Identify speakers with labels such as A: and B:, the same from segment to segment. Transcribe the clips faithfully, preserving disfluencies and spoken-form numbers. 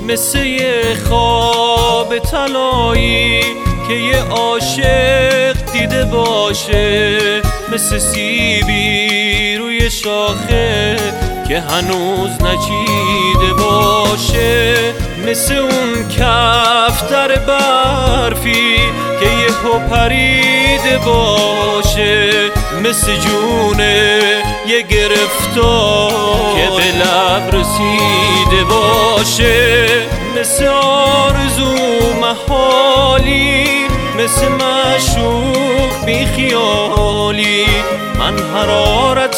A: مثل یه خواب طلایی که یه عاشق دیده باشه، مثل سیبی روی شاخه که هنوز نچیده باشه، مثل اون کفتر برفی که یهو پریده باشه، مثل جون یه گرفتار که به لب رسیده باشه، مثل آرزو محالی، مثل معشوق بی خیالی. من حرارت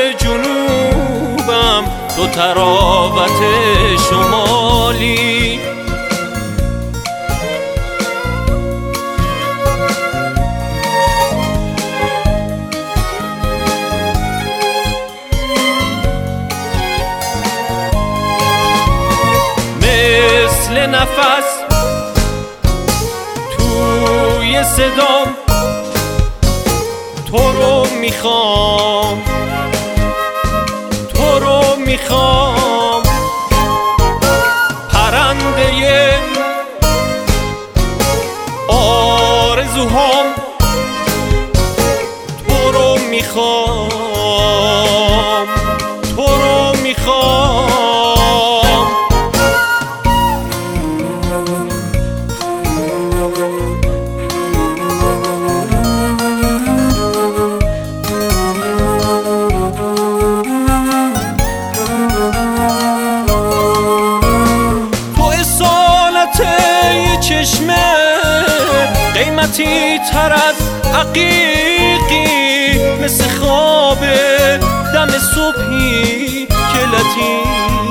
A: جنوبم، تو طراوت شمالی. مثل نفس توی صدام تو رو میخوام، تو رو میخوام، پرنده آرزوهام، تو رو میخوام، تو رو میخوام. چشمه قیمتی تر از عقیقی، مثل خواب دم صبحی که لطیف